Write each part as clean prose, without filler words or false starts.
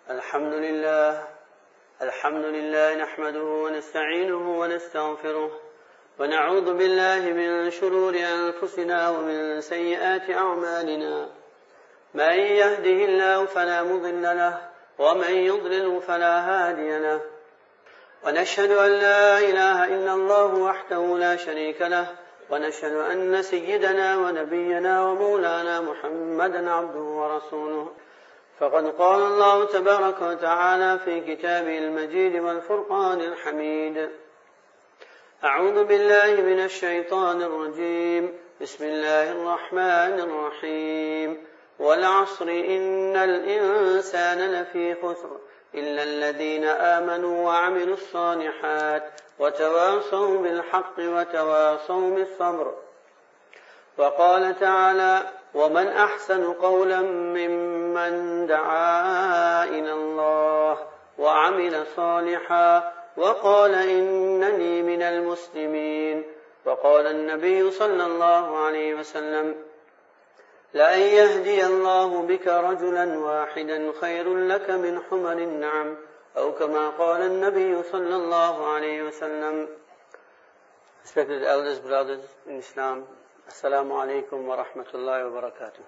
الحمد لله نحمده ونستعينه ونستغفره ونعوذ بالله من شرور أنفسنا ومن سيئات أعمالنا من يهده الله فلا مضل له ومن يضلل فلا هادي له ونشهد أن لا إله إلا الله وحده لا شريك له ونشهد أن سيدنا ونبينا ومولانا محمدا عبده ورسوله فقد قال الله تبارك وتعالى في كتابه المجيد والفرقان الحميد أعوذ بالله من الشيطان الرجيم بسم الله الرحمن الرحيم والعصر إن الإنسان لفي خسر إلا الذين آمنوا وعملوا الصالحات وتواصوا بالحق وتواصوا بالصبر. وقال تعالى ومن أحسن قولا ممن دعا إلى الله وعمل صالحا وقال إنني من المسلمين. وقال النبي صلى الله عليه وسلم لأن يهدي الله بك رجلا واحدا خير لك من حمر النعم أو كما قال النبي صلى الله عليه وسلم. Respected elders, brothers in Islam, Assalamu alaikum wa rahmatullahi wa barakatuh.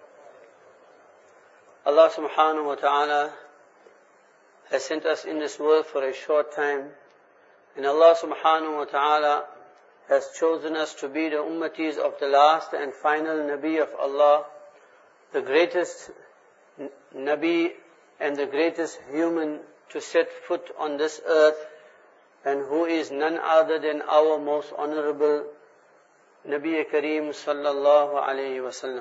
Allah subhanahu wa ta'ala has sent us in this world for a short time, and Allah subhanahu wa ta'ala has chosen us to be the ummatis of the last and final Nabi of Allah, the greatest Nabi and the greatest human to set foot on this earth, and who is none other than our most honorable Nabi Kareem sallallahu alayhi wa sallam.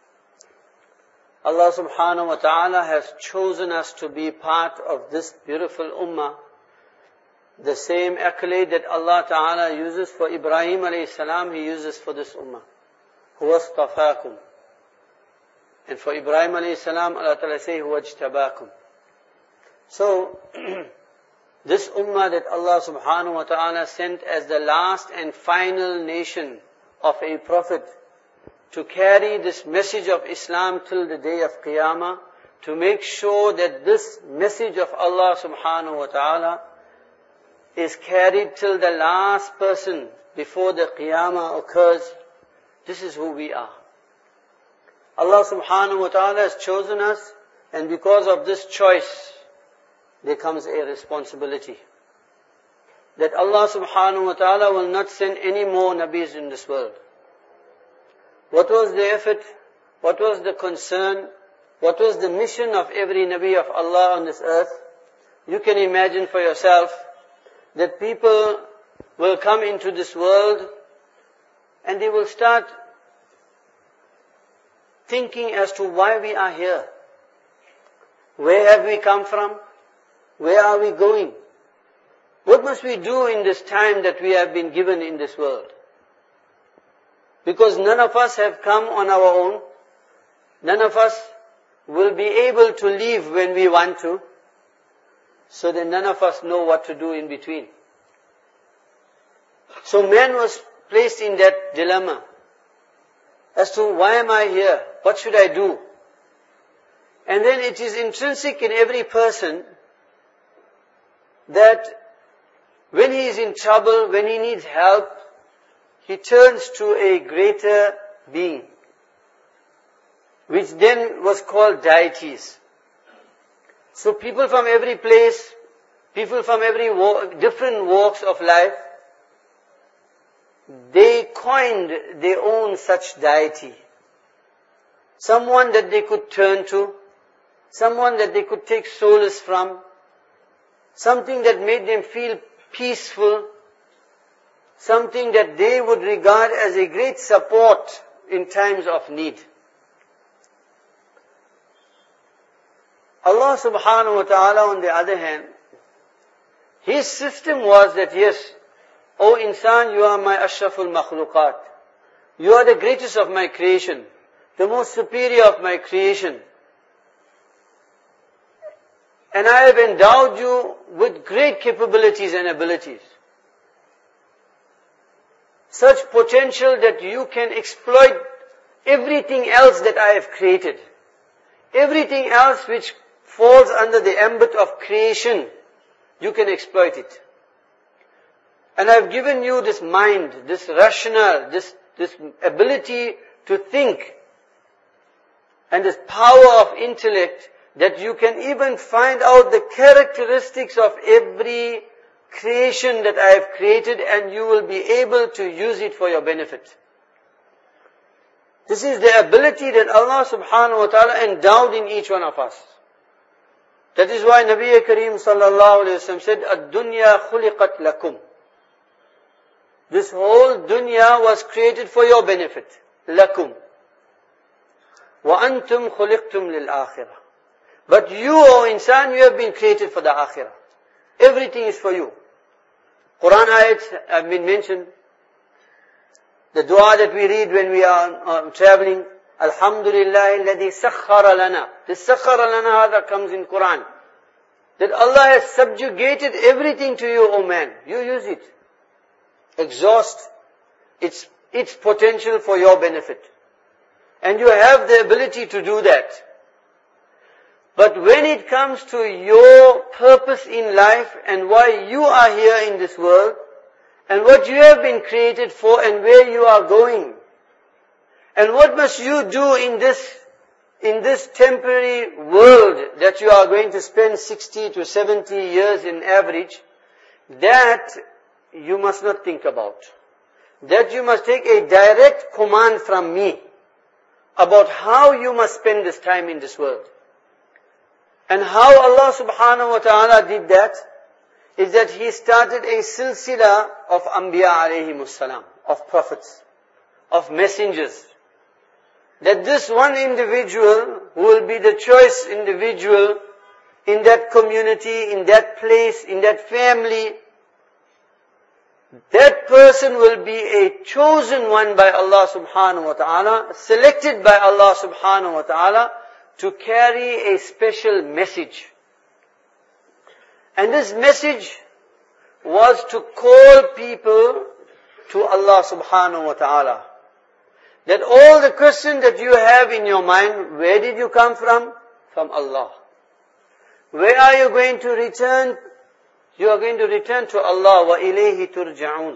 Allah subhanahu wa ta'ala has chosen us to be part of this beautiful ummah. The same accolade that Allah ta'ala uses for Ibrahim alayhi salam, He uses for this ummah. Huwa astafakum. And for Ibrahim alayhi salam, Allah ta'ala say, Huwa ajtabakum. So, this ummah that Allah subhanahu wa ta'ala sent as the last and final nation of a prophet to carry this message of Islam till the day of Qiyamah, to make sure that this message of Allah subhanahu wa ta'ala is carried till the last person before the Qiyamah occurs. This is who we are. Allah subhanahu wa ta'ala has chosen us, and because of this choice, there comes a responsibility. That Allah subhanahu wa ta'ala will not send any more Nabis in this world. What was the effort? What was the concern? What was the mission of every Nabi of Allah on this earth? You can imagine for yourself that people will come into this world and they will start thinking as to why we are here. Where have we come from? Where are we going? What must we do in this time that we have been given in this world? Because none of us have come on our own. None of us will be able to leave when we want to. So then none of us know what to do in between. So man was placed in that dilemma as to why am I here? What should I do? And then it is intrinsic in every person that when he is in trouble, when he needs help, he turns to a greater being, which then was called deities. So people from every place, people from every different walks of life, they coined their own such deity. Someone that they could turn to, someone that they could take solace from, something that made them feel peaceful, something that they would regard as a great support in times of need. Allah subhanahu wa ta'ala, on the other hand, His system was that, yes, O insan, you are my ashraful makhluqat. You are the greatest of my creation, the most superior of my creation. And I have endowed you with great capabilities and abilities. Such potential that you can exploit everything else that I have created. Everything else which falls under the ambit of creation, you can exploit it. And I've given you this mind, this rationale, this ability to think, and this power of intellect, that you can even find out the characteristics of every creation that I have created, and you will be able to use it for your benefit. This is the ability that Allah subhanahu wa ta'ala endowed in each one of us. That is why Nabi Kareem sallallahu alayhi wa sallam said, "Ad-dunya khuliqat lakum." This whole dunya was created for your benefit. Lakum. Wa antum khuliqtum lil akhirah. But you, O insan, you have been created for the akhirah. Everything is for you. Quran ayats have been mentioned. The dua that we read when we are traveling, Alhamdulillah alladhi sakhara lana. This sakhara lana that comes in Quran. That Allah has subjugated everything to you, O man. You use it. Exhaust its potential for your benefit. And you have the ability to do that. But when it comes to your purpose in life and why you are here in this world, and what you have been created for and where you are going, and what must you do in this temporary world that you are going to spend 60 to 70 years in average, that you must not think about. That you must take a direct command from me about how you must spend this time in this world. And how Allah subhanahu wa ta'ala did that is that He started a silsila of Anbiya alayhimus salam, of prophets, of messengers. That this one individual who will be the choice individual in that community, in that place, in that family, that person will be a chosen one by Allah subhanahu wa ta'ala, selected by Allah subhanahu wa ta'ala to carry a special message. And this message was to call people to Allah subhanahu wa ta'ala. That all the question that you have in your mind, where did you come from? From Allah. Where are you going to return? You are going to return to Allah. Wa ilayhi turja'un.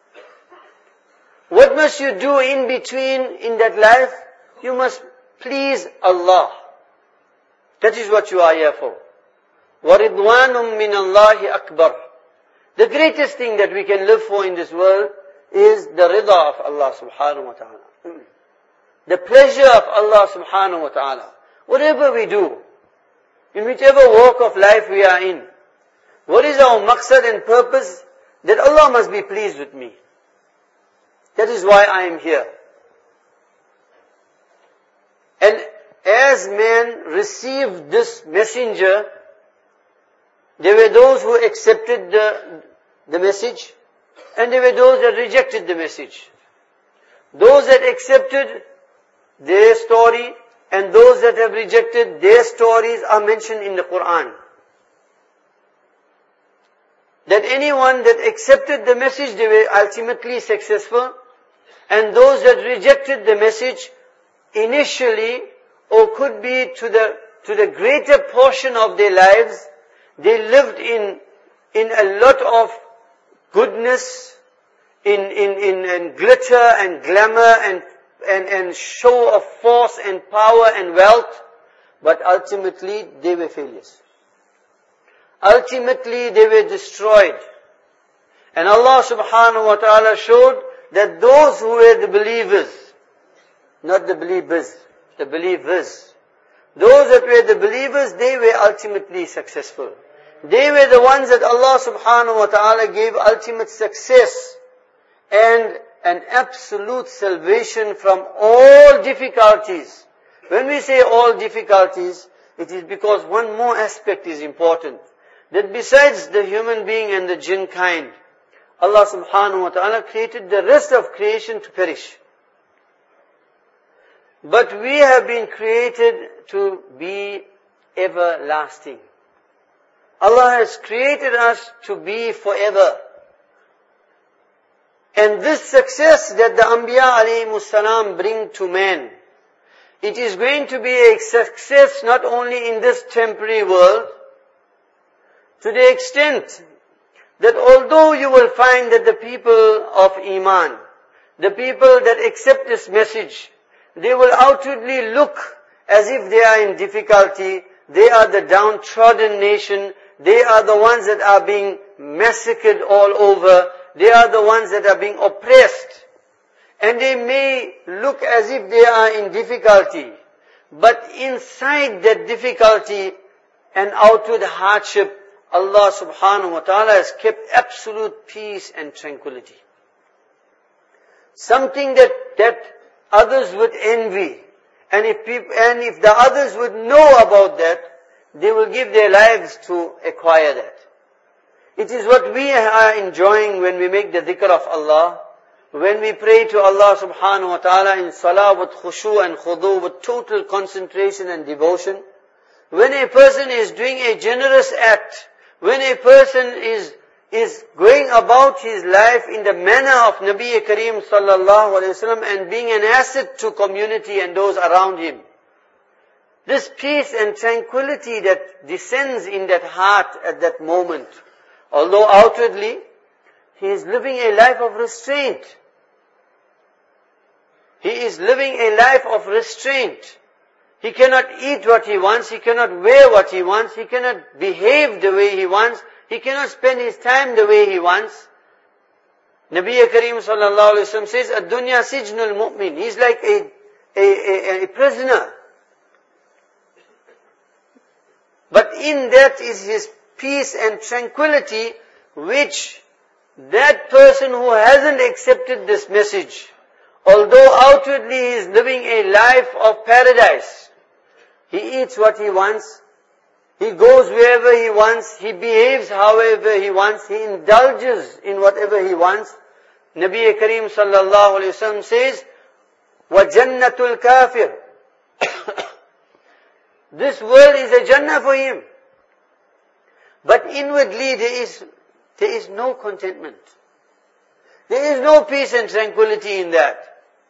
What must you do in between in that life? You must please Allah. That is what you are here for. وَرِضْوَانٌ مِّنَ اللَّهِ أَكْبَرُ. The greatest thing that we can live for in this world is the rida of Allah subhanahu wa ta'ala. The pleasure of Allah subhanahu wa ta'ala. Whatever we do, in whichever walk of life we are in, what is our maqsad and purpose? That Allah must be pleased with me. That is why I am here. And as men received this messenger, there were those who accepted the message, and there were those that rejected the message. Those that accepted their story, and those that have rejected their stories are mentioned in the Quran. That anyone that accepted the message, they were ultimately successful, and those that rejected the message initially, or could be to the greater portion of their lives, they lived in a lot of goodness, in glitter and glamour and show of force and power and wealth, but ultimately they were failures. Ultimately they were destroyed. And Allah subhanahu wa ta'ala showed that those who were the believers, not the believers, the believers, those that were the believers, they were ultimately successful. They were the ones that Allah subhanahu wa ta'ala gave ultimate success and an absolute salvation from all difficulties. When we say all difficulties, it is because one more aspect is important. That besides the human being and the jinn kind, Allah subhanahu wa ta'ala created the rest of creation to perish. But we have been created to be everlasting. Allah has created us to be forever. And this success that the Anbiya alayhimus salam bring to man it is going to be a success not only in this temporary world, to the extent that although you will find that the people of Iman, the people that accept this message, they will outwardly look as if they are in difficulty, they are the downtrodden nation, they are the ones that are being massacred all over, they are the ones that are being oppressed. And they may look as if they are in difficulty, but inside that difficulty and outward hardship, Allah subhanahu wa ta'ala has kept absolute peace and tranquility. Something that others would envy, and if the others would know about that, they will give their lives to acquire that. It is what we are enjoying when we make the dhikr of Allah, when we pray to Allah subhanahu wa ta'ala in salah with khushu and khudu, with total concentration and devotion. When a person is doing a generous act, when a person is going about his life in the manner of Nabi Kareem sallallahu alayhi wasallam and being an asset to community and those around him. This peace and tranquility that descends in that heart at that moment, although outwardly he is living a life of restraint. He is living a life of restraint. He cannot eat what he wants, he cannot wear what he wants, he cannot behave the way he wants, he cannot spend his time the way he wants. Nabi Kareem sallallahu alayhi wa sallam says, "Ad-dunya sijnul mu'min." He's like a prisoner. But in that is his peace and tranquility, which that person who hasn't accepted this message, although outwardly he is living a life of paradise, he eats what he wants, he goes wherever he wants, he behaves however he wants, he indulges in whatever he wants. Nabi Kareem sallallahu alayhi wa sallam says, وَجَنَّةُ الْكَافِرِ This world is a Jannah for him. But inwardly there is no contentment. There is no peace and tranquility in that.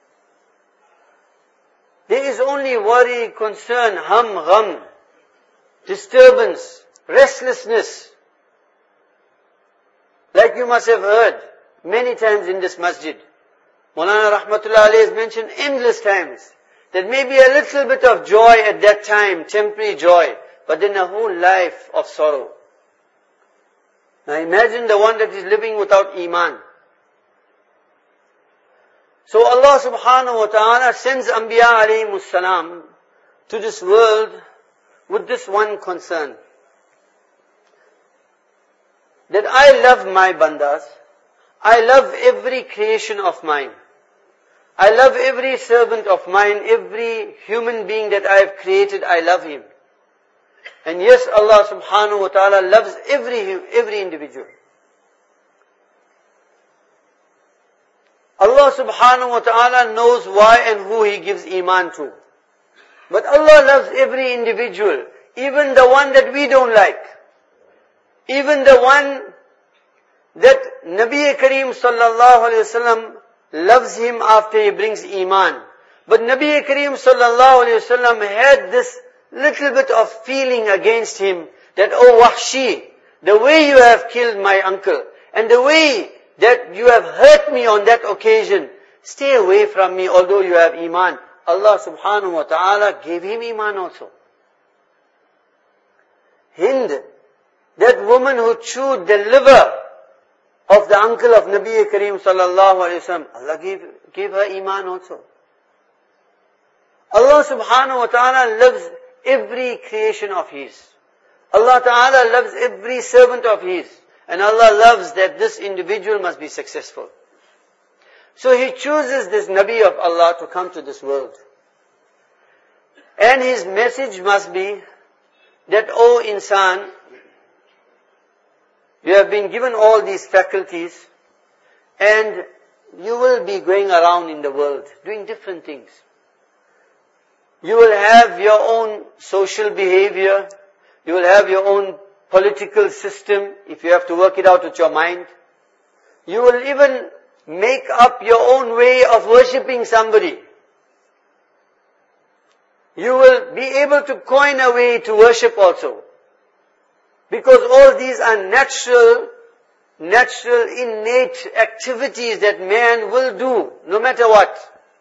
There is only worry, concern, gham, disturbance, restlessness. Like you must have heard many times in this masjid. Maulana Rahmatullah Alayhi has mentioned endless times that maybe a little bit of joy at that time, temporary joy, but then a whole life of sorrow. Now imagine the one that is living without Iman. So Allah subhanahu wa ta'ala sends Anbiya alayhimus salam to this world with this one concern. That I love my bandas, I love every creation of mine. I love every servant of mine, every human being that I have created, I love him. And yes, Allah subhanahu wa ta'ala loves every individual. Allah subhanahu wa ta'ala knows why and who He gives Iman to. But Allah loves every individual, even the one that we don't like. Even the one that Nabi Kareem sallallahu alayhi wa sallam loves him after he brings Iman. But Nabi Kareem sallallahu alayhi wa sallam had this little bit of feeling against him that, oh Wahshi, the way you have killed my uncle and the way that you have hurt me on that occasion, stay away from me although you have Iman. Allah subhanahu wa ta'ala gave him Iman also. Hind, that woman who chewed the liver of the uncle of Nabi Kareem sallallahu alayhi wa sallam, Allah gave her Iman also. Allah subhanahu wa ta'ala loves every creation of His. Allah ta'ala loves every servant of His. And Allah loves that this individual must be successful. So He chooses this Nabi of Allah to come to this world. And his message must be that, O insan, you have been given all these faculties and you will be going around in the world doing different things. You will have your own social behavior. You will have your own political system if you have to work it out with your mind. You will even make up your own way of worshipping somebody. you will be able to coin a way to worship also. Because all these are natural, innate activities that man will do, no matter what.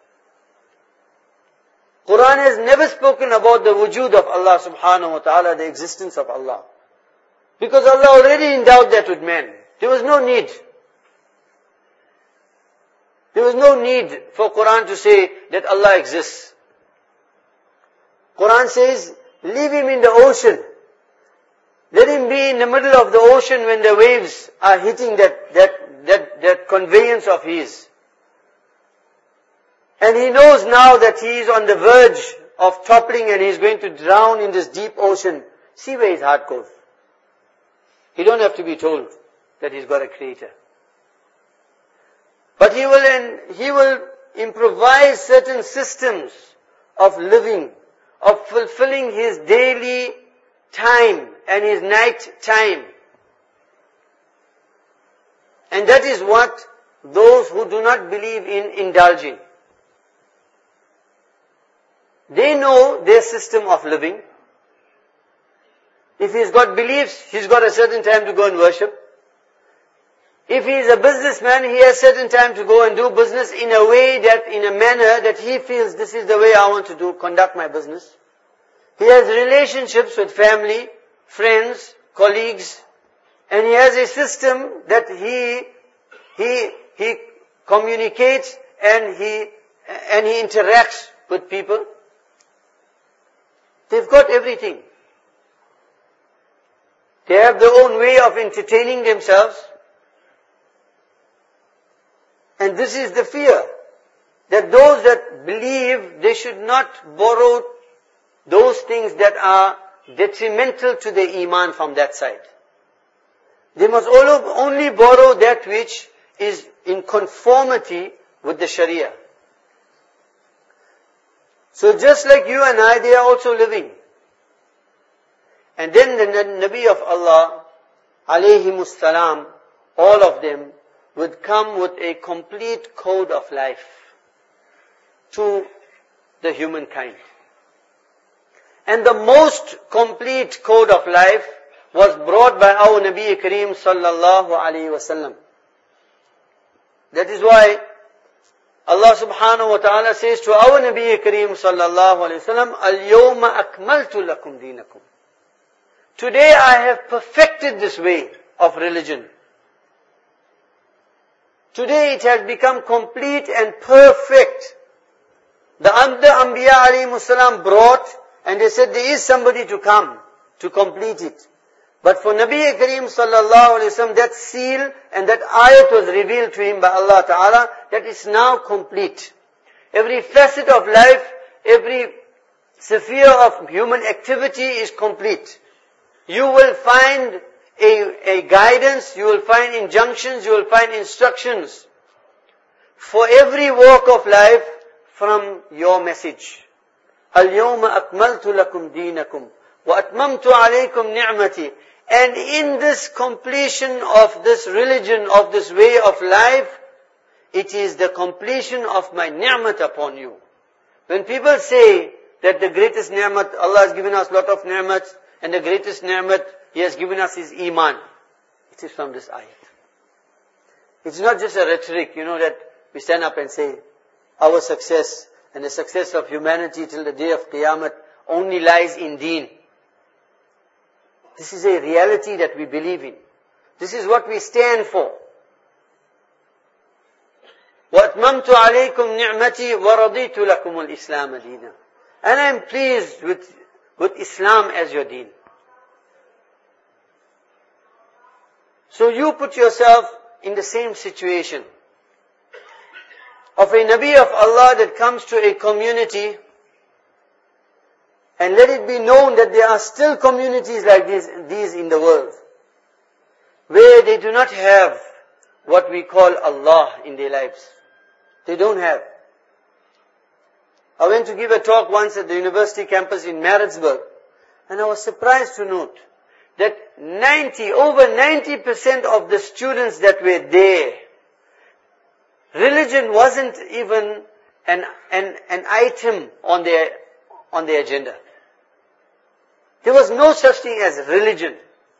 Quran has never spoken about the wujud of Allah subhanahu wa ta'ala, the existence of Allah. Because Allah already endowed that with man. There was no need. There was no need for Quran to say that Allah exists. Quran says, leave him in the ocean. Let him be in the middle of the ocean when the waves are hitting that conveyance of his. And he knows now that he is on the verge of toppling and he is going to drown in this deep ocean. See where his heart goes. He don't have to be told that he's got a creator. But he will improvise certain systems of living, of fulfilling his daily time and his night time. And that is what those who do not believe in indulging. They know their system of living. If he's got beliefs, he's got a certain time to go and worship. If he is a businessman, he has certain time to go and do business in a manner that he feels this is the way I want to conduct my business. He has relationships with family, friends, colleagues, and he has a system that he communicates and he interacts with people. They've got everything. They have their own way of entertaining themselves. And this is the fear, that those that believe they should not borrow those things that are detrimental to their iman from that side. They must only borrow that which is in conformity with the Sharia. So just like you and I, they are also living. And then the Nabi of Allah, alayhimus salam, all of them would come with a complete code of life to the humankind. And the most complete code of life was brought by our Nabi Kareem sallallahu alayhi wasallam. That is why Allah subhanahu wa ta'ala says to our Nabi Kareem sallallahu alayhi wasallam, Al-yawma akmaltu lakum deenakum. Today I have perfected this way of religion. Today it has become complete and perfect. The Anbiya alayhimus salam brought, and they said there is somebody to come to complete it. But for Nabi Kareem sallallahu alayhi wasallam, that seal and that ayat was revealed to him by Allah Ta'ala, that is now complete. Every facet of life, every sphere of human activity is complete. You will find a guidance, you will find injunctions, you will find instructions for every walk of life from your message. Al-yawma akmaltu lakum deenakum wa atmamtu alaykum ni'mati. And in this completion of this religion, of this way of life, it is the completion of my ni'mat upon you. When people say that the greatest ni'mat, Allah has given us a lot of ni'mat, and the greatest ni'mat He has given us is iman, it is from this ayat. It's not just a rhetoric, that we stand up and say, our success and the success of humanity till the day of Qiyamah only lies in deen. This is a reality that we believe in. This is what we stand for. وَأَتْمَمْتُ عَلَيْكُمْ نِعْمَتِي وَرَضِيتُ لَكُمُ الْإِسْلَامَ دِينًا. And I am pleased with Islam as your deen. So you put yourself in the same situation of a Nabi of Allah that comes to a community, and let it be known that there are still communities like these in the world, where they do not have what we call Allah in their lives. They don't have. I went to give a talk once at the university campus in Maritzburg, and I was surprised to note that over 90% of the students that were there, religion wasn't even an item on on the agenda. There was no such thing as religion.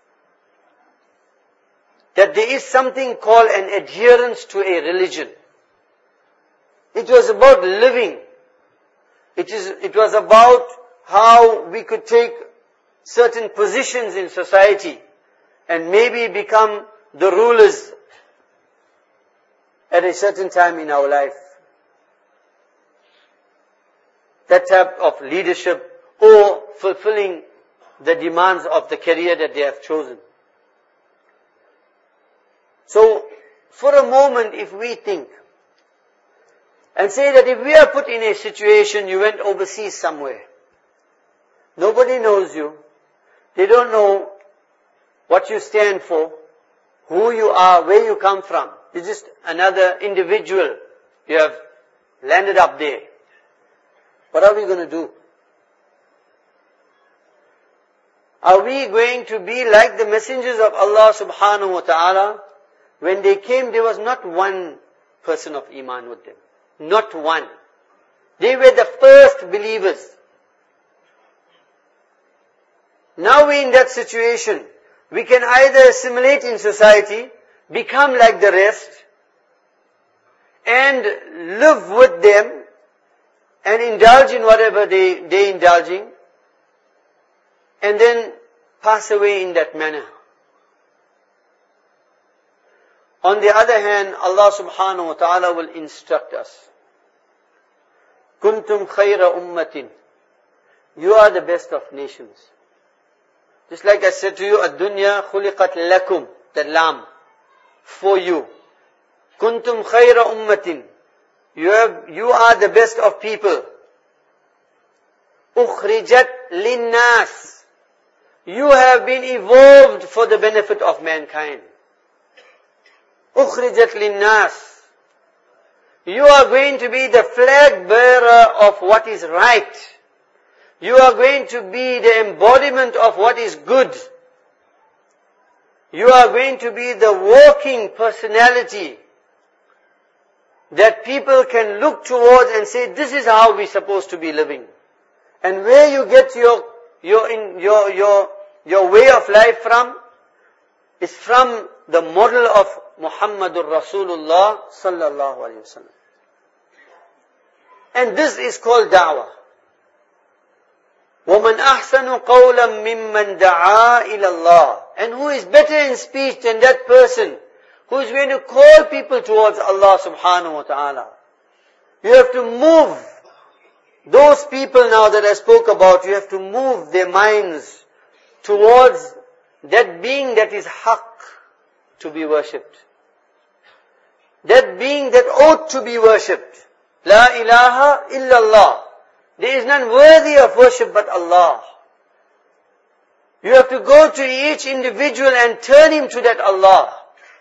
That there is something called an adherence to a religion. It was about living. It was about how we could take certain positions in society and maybe become the rulers at a certain time in our life. That type of leadership or fulfilling the demands of the career that they have chosen. So, for a moment, if we think and say that if we are put in a situation, you went overseas somewhere, nobody knows you, they don't know what you stand for, who you are, where you come from. You're just another individual. You have landed up there. What are we going to do? Are we going to be like the messengers of Allah subhanahu wa ta'ala? When they came, there was not one person of Iman with them. Not one. They were the first believers. Now we're in that situation. We can either assimilate in society, become like the rest, and live with them, and indulge in whatever they're indulging, and then pass away in that manner. On the other hand, Allah subhanahu wa ta'ala will instruct us. Kuntum khayra ummatin. You are the best of nations. Just like I said to you, ad-dunya khuliqat lakum, the lamb, for you. Kuntum khayra ummatin. You are the best of people. Ukhrijat linnas. You have been evolved for the benefit of mankind. Ukhrijat linnas. You are going to be the flag bearer of what is right. You are going to be the embodiment of what is good. You are going to be the walking personality that people can look towards and say, this is how we're supposed to be living. And where you get your way of life from is from the model of Muhammadur Rasulullah sallallahu alayhi wa sallam. And this is called da'wah. وَمَنْ أَحْسَنُ قَوْلًا مِمَّنْ دَعَا إِلَى اللَّهِ. And who is better in speech than that person who is going to call people towards Allah subhanahu wa ta'ala. You have to move those people now that I spoke about, you have to move their minds towards that being that is haqq to be worshipped. That being that ought to be worshipped. La ilaha illallah. There is none worthy of worship but Allah. You have to go to each individual and turn him to that Allah.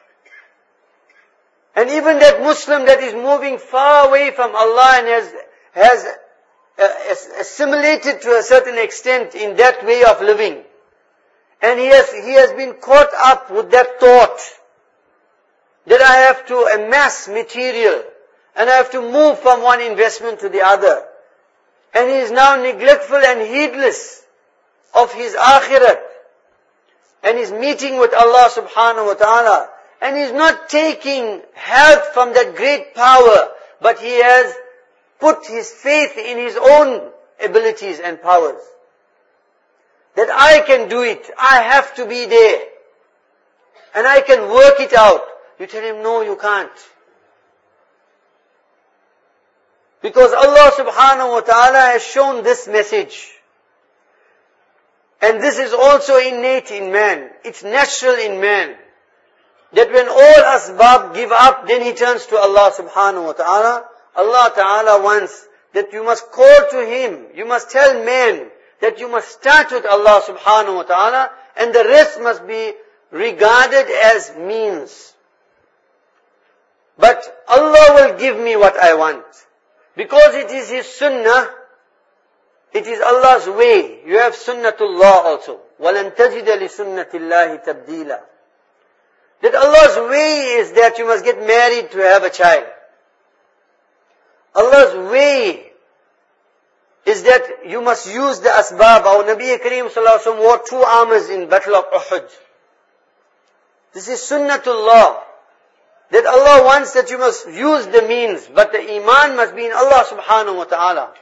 And even that Muslim that is moving far away from Allah and has assimilated to a certain extent in that way of living. And he has been caught up with that thought that I have to amass material and I have to move from one investment to the other. And he is now neglectful and heedless of his akhirat and his meeting with Allah subhanahu wa ta'ala. And he is not taking help from that great power, but he has put his faith in his own abilities and powers. That I can do it, I have to be there, and I can work it out. You tell him, no, you can't. Because Allah subhanahu wa ta'ala has shown this message. And this is also innate in man. It's natural in man. That when all asbab give up, then he turns to Allah subhanahu wa ta'ala. Allah ta'ala wants that you must call to him. You must tell man that you must start with Allah subhanahu wa ta'ala, and the rest must be regarded as means. But Allah will give me what I want. Because it is His sunnah, it is Allah's way. You have sunnatullah also. وَلَن تَجِدَ لِسُنَّةِ اللَّهِ تَبْدِيلًا. That Allah's way is that you must get married to have a child. Allah's way is that you must use the asbab. Our Nabi Kareem Sallallahu Alaihi Wasallam wore 2 armors in Battle of Uhud. This is sunnatullah. That Allah wants that you must use the means, but the iman must be in Allah subhanahu wa ta'ala.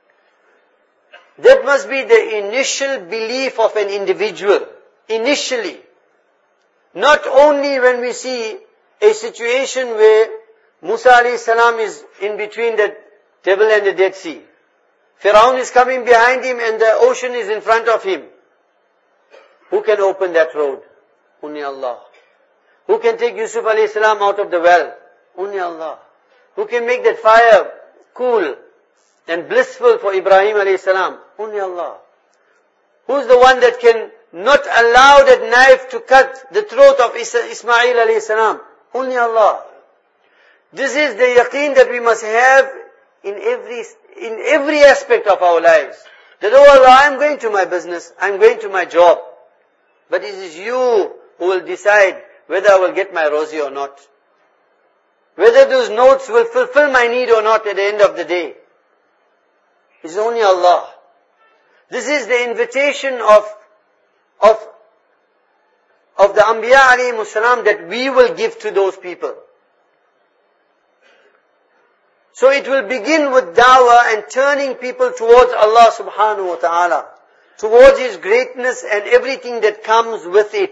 That must be the initial belief of an individual. Initially. Not only when we see a situation where Musa alayhi salam is in between the table and the Dead Sea. Firaun is coming behind him and the ocean is in front of him. Who can open that road? Only Allah. Who can take Yusuf alayhi salam out of the well? Only Allah. Who can make that fire cool and blissful for Ibrahim alayhi salam? Only Allah. Who's the one that can not allow that knife to cut the throat of Ismail alayhi salam? Only Allah. This is the yaqeen that we must have in every aspect of our lives. That, oh Allah, I'm going to my business, I'm going to my job. But it is you who will decide whether I will get my rosy or not. Whether those notes will fulfill my need or not at the end of the day. It's only Allah. This is the invitation of the Anbiya alayhimus salam that we will give to those people. So it will begin with da'wah and turning people towards Allah subhanahu wa ta'ala, towards His greatness and everything that comes with it.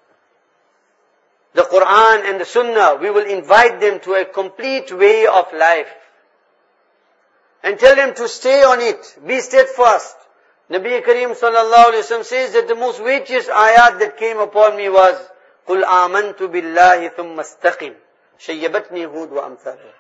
The Quran and the Sunnah, we will invite them to a complete way of life. And tell them to stay on it, be steadfast. Nabi Kareem sallallahu alayhi wa sallam says that the most weightiest ayat that came upon me was, قُلْ آمَنْتُ بِاللَّهِ ثُمَّ اسْتَقِمْ شَيَّبَتْنِي هُودْ وَأَمْثَالُهُ.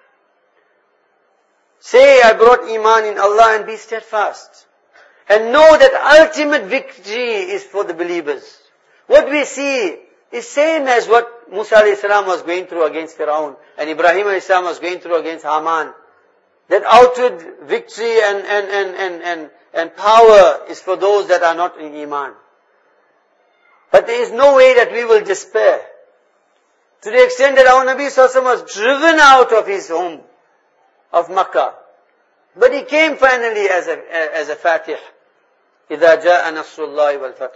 Say, I brought iman in Allah and be steadfast. And know that ultimate victory is for the believers. What we see is same as what Musa alayhi salam was going through against Firaun and Ibrahim alayhi salam was going through against Haman. That outward victory and power is for those that are not in iman. But there is no way that we will despair. To the extent that our Nabi sallallahu alaihi wasallam was driven out of his home of Makkah. But he came finally as a Fatih. إِذَا جَاءَ نَصْرُ اللَّهِ وَالْفَتْحِ.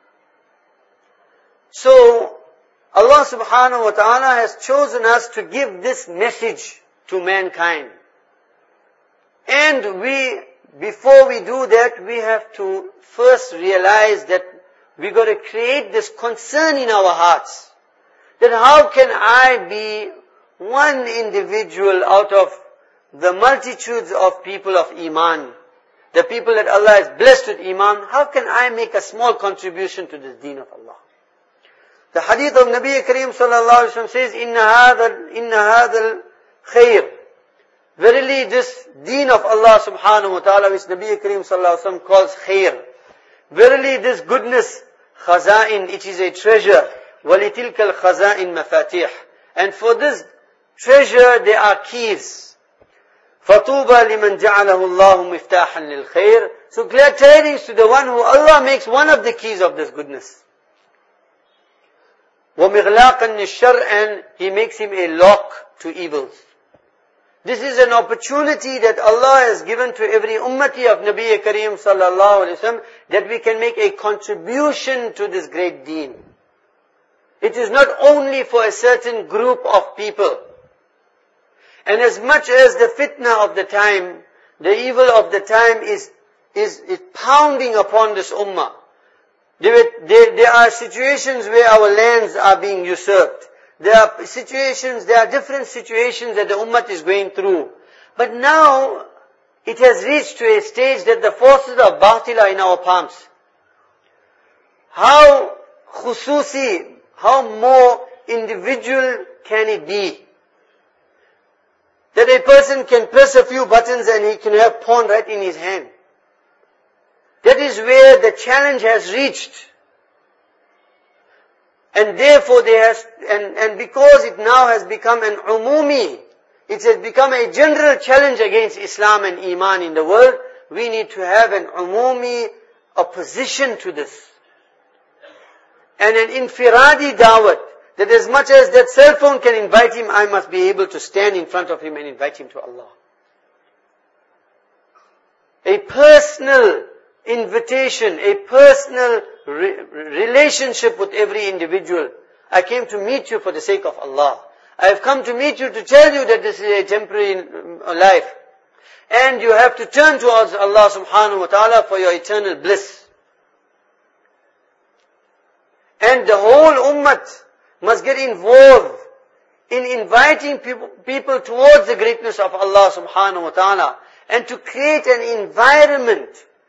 So, Allah subhanahu wa ta'ala has chosen us to give this message to mankind. And before we do that, we have to first realize that we got to create this concern in our hearts. That how can I be one individual out of the multitudes of people of Iman, the people that Allah has blessed with Iman, how can I make a small contribution to this deen of Allah? The hadith of Nabi Kareem sallallahu alaihi wasallam says, Inna hadha al-khair. Verily this deen of Allah subhanahu wa ta'ala, which Nabi Kareem sallallahu alaihi wasallam calls khair. Verily this goodness, khaza'in, it is a treasure. وَلِتِلْكَ الْخَزَائِن مَفَاتِيحٌ. And for this treasure there are keys. فَطُوبَى لِمَنْ جَعَلَهُ اللَّهُ مِفْتَاحًا لِلْخَيْرِ. So glad tidings to the one who Allah makes one of the keys of this goodness. وَمِغْلَاقًا لِلشَّرِّ. And He makes him a lock to evils. This is an opportunity that Allah has given to every ummati of Nabi Kareem sallallahu alaihi wasallam, that we can make a contribution to this great deen. It is not only for a certain group of people. And as much as the fitna of the time, the evil of the time is pounding upon this ummah. There are situations where our lands are being usurped. There are different situations that the ummah is going through. But now, it has reached to a stage that the forces of batil are in our palms. How khususi, how more individual can it be? That a person can press a few buttons and he can have porn right in his hand. That is where the challenge has reached. And therefore and because it now has become an umumi, it has become a general challenge against Islam and Iman in the world, we need to have an umumi opposition to this. And an infiradi dawat, that as much as that cell phone can invite him, I must be able to stand in front of him and invite him to Allah. a personal invitation, a personal relationship with every individual. I came to meet you for the sake of Allah. I have come to meet you to tell you that this is a temporary life. And you have to turn towards Allah subhanahu wa ta'ala for your eternal bliss. And the whole ummah must get involved in inviting people towards the greatness of Allah subhanahu wa ta'ala, and to create an environment.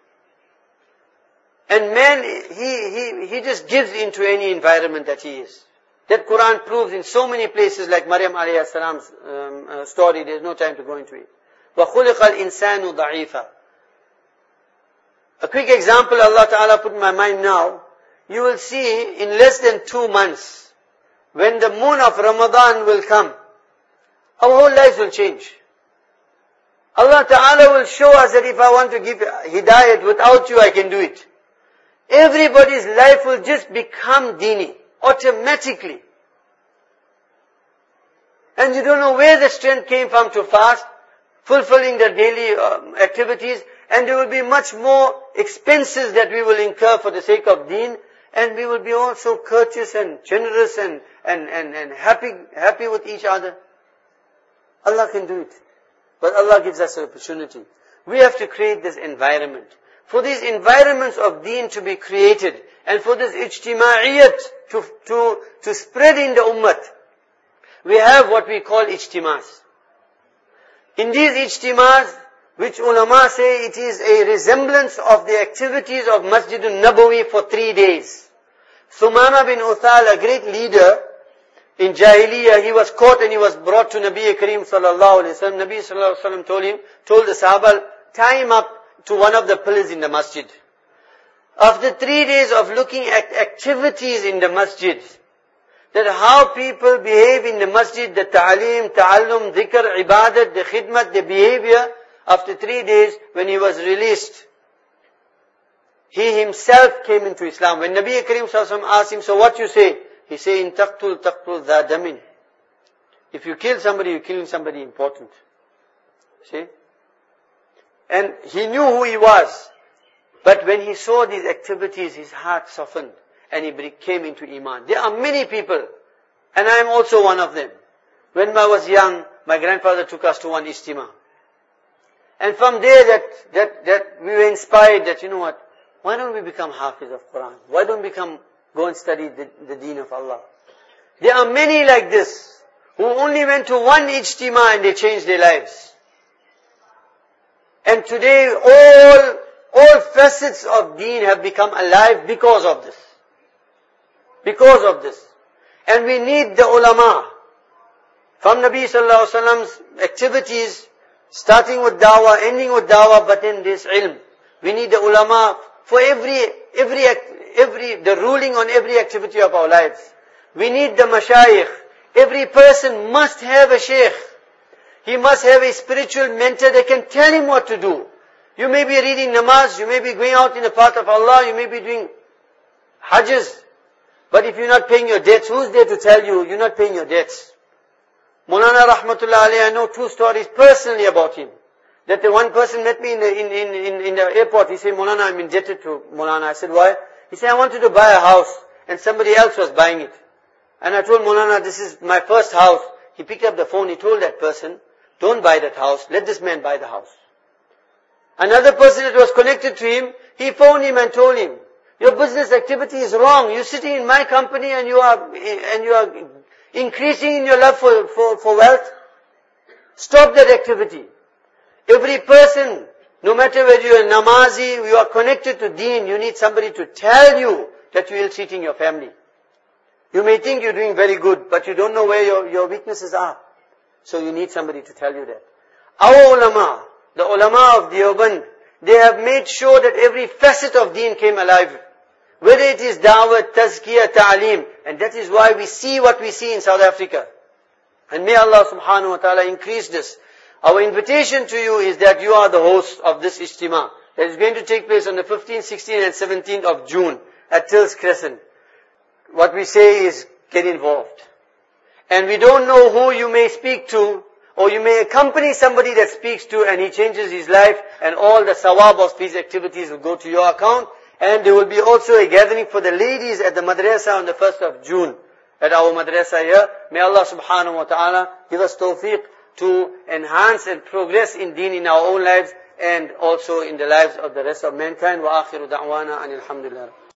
And man, he just gives into any environment that he is. That Quran proves in so many places, like Maryam alayhi salam's story. There's no time to go into it. وَخُلِقَ الْإِنسَانُ ضَعِيفًا. A quick example Allah Ta'ala put in my mind now. You will see in less than 2 months, when the moon of Ramadan will come, our whole lives will change. Allah Ta'ala will show us that if I want to give hidayat without you, I can do it. Everybody's life will just become dini, automatically. And you don't know where the strength came from to fast, fulfilling the daily activities, and there will be much more expenses that we will incur for the sake of deen, and we will be also courteous and generous and happy with each other. Allah can do it. But Allah gives us an opportunity. We have to create this environment. For these environments of deen to be created, and for this ijtima'iyat to spread in the ummah, we have what we call ijtimas. In these ijtimas, which ulama say it is a resemblance of the activities of Masjid al-Nabawi for 3 days. Thumama bin Uthal, a great leader in Jahiliyyah, he was caught and he was brought to Nabi Kareem sallallahu alayhi wa sallam. Nabi sallallahu alayhi wa sallam told the Sahaba, tie him up to one of the pillars in the masjid. After 3 days of looking at activities in the masjid, that how people behave in the masjid, the ta'aleem, ta'allum, dhikr, ibadat, the khidmat, the behavior, after 3 days, when he was released, he himself came into Islam. When Nabi Kareem sallallahu alayhi wa sallam asked him, so what you say? He said, in taqtul dha damin. If you kill somebody, you're killing somebody important. See? And he knew who he was. But when he saw these activities, his heart softened and he came into Iman. There are many people, and I am also one of them. When I was young, my grandfather took us to one ijtima. And from there that we were inspired that, you know what, why don't we become Hafiz of Quran? Why don't we go and study the deen of Allah? There are many like this, who only went to one ijtima and they changed their lives. And today all facets of deen have become alive because of this. Because of this. And we need the ulama. From Nabi sallallahu alaihi wasallam's activities, starting with dawah, ending with dawah, but then this ilm. We need the ulama for the ruling on every activity of our lives. We need the mashayikh. Every person must have a sheikh. He must have a spiritual mentor that can tell him what to do. You may be reading namaz, you may be going out in the path of Allah, you may be doing hajjs. But if you're not paying your debts, who's there to tell you you're not paying your debts? Maulana Rahmatullah alayhi, I know 2 stories personally about him. That the one person met me in the airport. He said, Maulana, I'm indebted to Maulana. I said, why? He said, I wanted to buy a house and somebody else was buying it. And I told Maulana, this is my first house. He picked up the phone, he told that person, don't buy that house, let this man buy the house. Another person that was connected to him, he phoned him and told him, your business activity is wrong. You're sitting in my company and you are increasing in your love for wealth. Stop that activity. Every person, no matter whether you're a namazi, you are connected to deen, you need somebody to tell you that you are cheating your family. You may think you're doing very good, but you don't know where your weaknesses are. So you need somebody to tell you that. Our ulama, the ulama of Deoband, they have made sure that every facet of deen came alive. Whether it is da'wah, tazkiyah, ta'aleem. And that is why we see what we see in South Africa. And may Allah subhanahu wa ta'ala increase this. Our invitation to you is that you are the host of this ijtima. That is going to take place on the 15th, 16th and 17th of June at Tills Crescent. What we say is, get involved. And we don't know who you may speak to Or you may accompany somebody that speaks to and he changes his life, and all the sawab of his activities will go to your account. And there will be also a gathering for the ladies at the madrasa on the 1st of June. At our madrasa here. May Allah subhanahu wa ta'ala give us tawfiq to enhance and progress in deen in our own lives and also in the lives of the rest of mankind. Wa akhiru da'wana anil hamdulillah.